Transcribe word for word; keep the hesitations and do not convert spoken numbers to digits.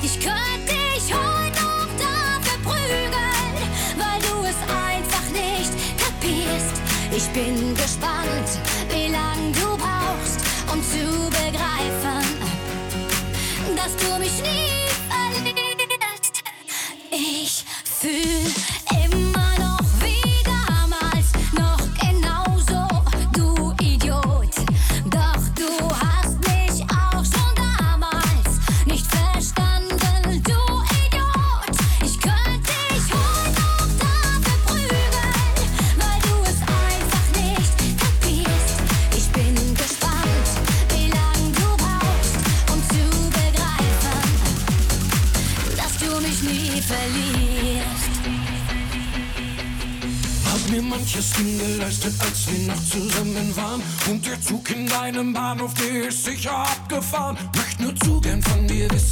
Ich könnte dich heute noch dafür prügeln, weil du es einfach nicht kapierst. Ich bin gespannt, wie lang du brauchst, um zu begreifen, dass du mich nie verlierst. Ich fühl immer noch wie damals, noch genauso, du Idiot. Doch du hast mich auch schon damals nicht verstanden, du Idiot. Ich könnte dich heute noch dafür prügeln, weil du es einfach nicht kapierst. Ich bin gespannt, wie lang du brauchst, um zu begreifen, dass du mich nie verlierst. Hab mir manches Ding geleistet, als wir noch zusammen waren. Und der Zug in deinem Bahnhof, der ist sicher abgefahren. Möcht nur zu gern von dir wissen,